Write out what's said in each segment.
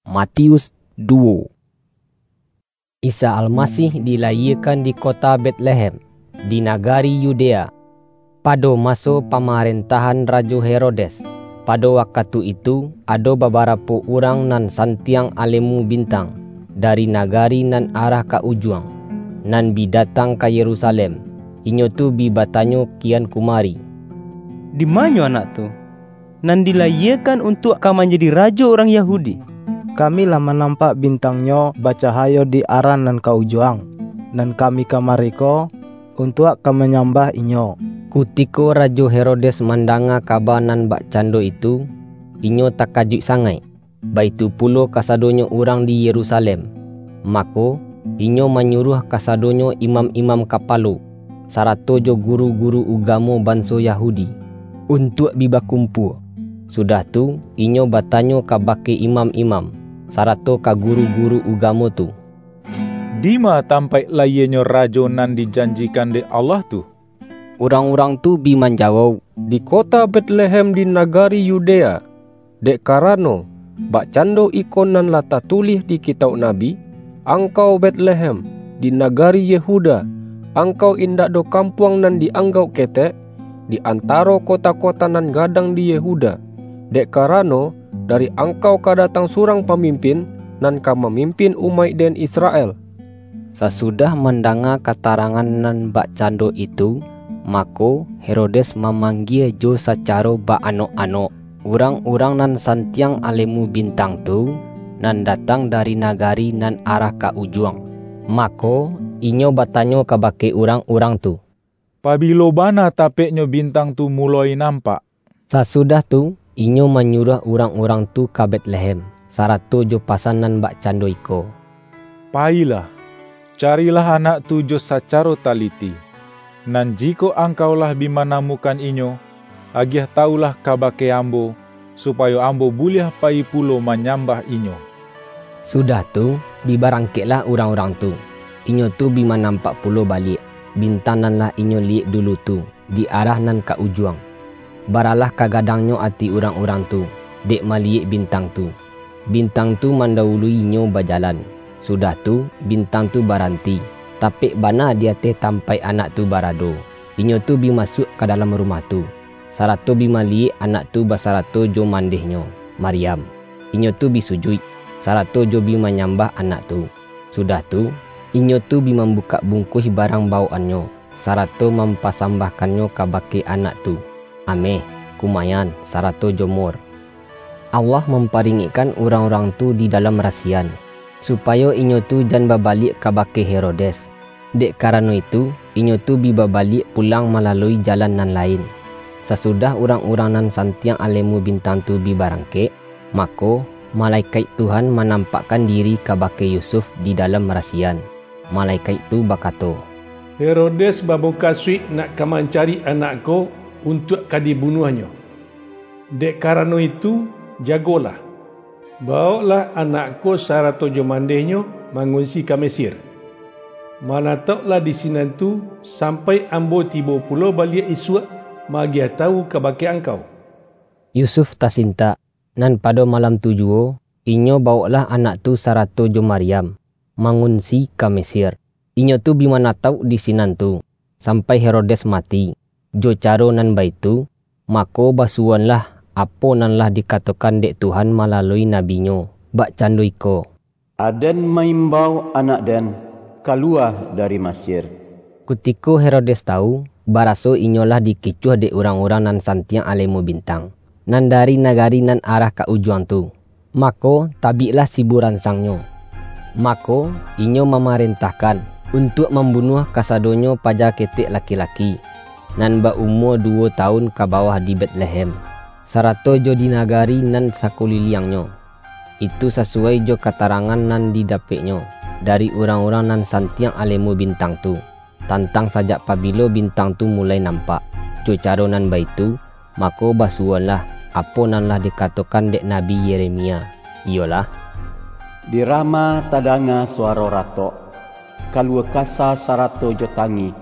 Matius 2. Isa Almasih dilahirkan di kota Bethlehem, di negari Yudea, pada masa pemerintahan Raja Herodes. Pada waktu itu, ada beberapa orang nan santiang alemu bintang dari negari nan arah ke ujung, nan bidatang ke Yerusalem. Inyo tu bi bertanya kian kumari, di mana anak tu? Nan dilahirkan untuk akan menjadi raja orang Yahudi. Kami lah menampak bintangnya bercahaya di arah nan ke ujung, dan kami ke mereka untuk akan menyembah inyo. Kutiko Raja Herodes mandanga kabar nan bak cando itu, inyo takajut sangai. Baitu pula kasadonyo orang di Yerusalem. Maka inyo menyuruh kasadonyo imam-imam kapalo, sarato jo guru-guru agama bangsa Yahudi, untuk bibakumpul. Sudah tu, inyo bertanya kabake imam-imam, sarato ka guru-guru agama tu, Dima tampai layaknya raja nan dijanjikan de Allah tu? Orang-orang tu bi menjawab, di kota Bethlehem di negari Yudea. Dek karano, bak cando ikon nan lata tulis di kitab Nabi, angkau Bethlehem di negari Yehuda, angkau indak do kampuang nan dianggau ketek di antara kota-kota nan gadang di Yehuda. Dek karano, dari angkau kadatang surang pemimpin nan ka memimpin umat dan Israel. Sesudah mendengar keterangan nan bak cando itu, maka Herodes memanggil jo secara bak-anok-anok orang-orang nan santiang alemu bintang tu, nan datang dari negari nan arah ke ujung. Maka inyo bertanya kabake orang-orang tu, pabilo bana tapeknya bintang tu mulai nampak? Sesudah tu, inyo menyuruh orang-orang tu ke Bethlehem, sarato jo pasanan bak cando iko. Pailah, carilah anak tu jo secara taliti. Nan jiko angkaulah bima namukan inyo, agiah taulah kabake ambo, supaya ambo boleh pai pulo menyambah inyo. Sudah tu, dibarangkitlah orang-orang tu. Inyo tu bima nampak pulo balik, bintanan lah inyo liik dulu tu, di arah nan ke ujung. Baralah kagadangnya hati orang-orang tu, dek maliik bintang tu. Bintang tu mendahului inyo berjalan. Sudah tu, bintang tu berhenti. Tapi bana dia teh tampai anak tu barado. Inyo tu bi masuk ke dalam rumah tu. Sarato bi mali anak tu basarato jo mandehnya, Maryam. Inyo tu bi sujud. Sarato jo bi menyambah anak tu. Sudah tu, inyo tu bi membuka bungkus barang bawaannya. Sarato mempasambahkannya kabake anak tu. Ameh, kumayan, sarato jomor. Allah memparingikan orang-orang tu di dalam rasian, supaya inyo tu jangan berbalik kabake Herodes. Dek karena itu, inyo tu bi berbalik pulang melalui jalan nan lain. Sesudah orang-orang nan santiang alemu bintang tu bi barangke, maka malaikat Tuhan menampakkan diri kabake Yusuf di dalam rasian. Malaikat itu berkata, Herodes babuka suik nak mencari anakku untuk dibunuhnya. Dek karena itu, jagolah. Bawalah anakku sarato jomandehnya mengunci ke Mesir. Mana taklah di sini tu sampai ambo tiba pula balik isuk magi tahu kabake angkau. Yusuf tasinta, nan pada malam tu jua, inyo bawalah anak tu sarato jo Maryam mengunci ke Mesir. Inyo tu bimana tahu di sini tu sampai Herodes mati. Jo caro nan baitu, maka basuanlah apa nan lah dikatakan dek Tuhan melalui nabinya. Bak cando iko, Aden maimbau anak den keluar dari Mesir. Kutiko Herodes tahu, baraso inyolah dikicuh dek orang-orang nan santiang alemu bintang, nan dari negari nan arah ke ujung tu. Maka tabilah siburan sangnya. Maka inyo memerintahkan untuk membunuh kasadonyo pada ketik laki-laki, nan berumur 2 tahun ke bawah di Bethlehem. Sarato jo di nagari nan sakuliliangnya. Itu sesuai jo keterangan nan didapeknya dari orang-orang nan santiang alemu bintang tu. Tantang sajak pabilo bintang tu mulai nampak. Jo caro nan baitu, maka basuanlah apa nan lah dikatakan dek Nabi Yeremia. Iyalah, Di Rama tadanga suara ratok, kalua kasa sarato jo tangi.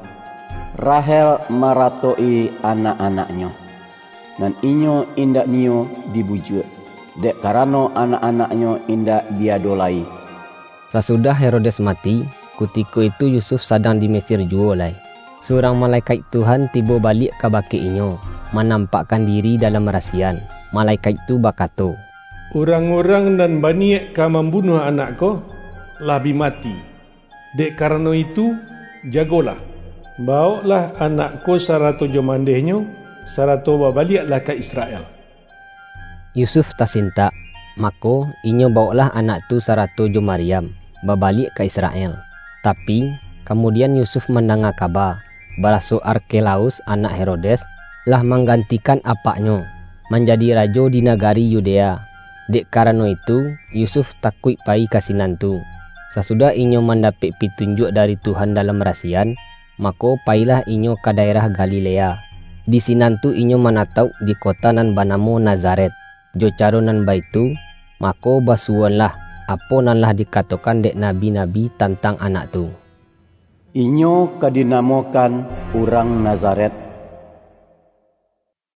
Rahel maratoi anak-anaknya. Dan inyo indak nio dibujuk. dek karano anak-anaknya indak diadolai. Sesudah Herodes mati, ketika itu Yusuf sedang di Mesir jua oleh. Seorang malaikat Tuhan tiba balik ke baki inyo, menampakkan diri dalam rasian. Malaikat itu berkata, Orang-orang dan baniak ka membunuh anak ko, labi mati. Dek karena itu, jagolah. Bawalah anak ko sarato jomandehnya, sarato babaliklah ke Israel. Yusuf tersinta, maka inyo bawalah anak tu sarato jo Maryam, babalik ke Israel. Tapi kemudian Yusuf mendengar kabar, baraso Arkelaus anak Herodes lah menggantikan apaknya menjadi raja di negari Yudea. Dek karena itu, Yusuf takut pai kasinan tu. Sesudah inyo mendapat petunjuk dari Tuhan dalam rasian, maka pailah inyo ke daerah Galilea. Di sinan tu inyo menatau di kota nan banamo Nazaret. Jo caro nan baitu, maka basuanlah apa nan lah dikatakan dek nabi-nabi tentang anak tu. Inyo kadinamokan orang Nazaret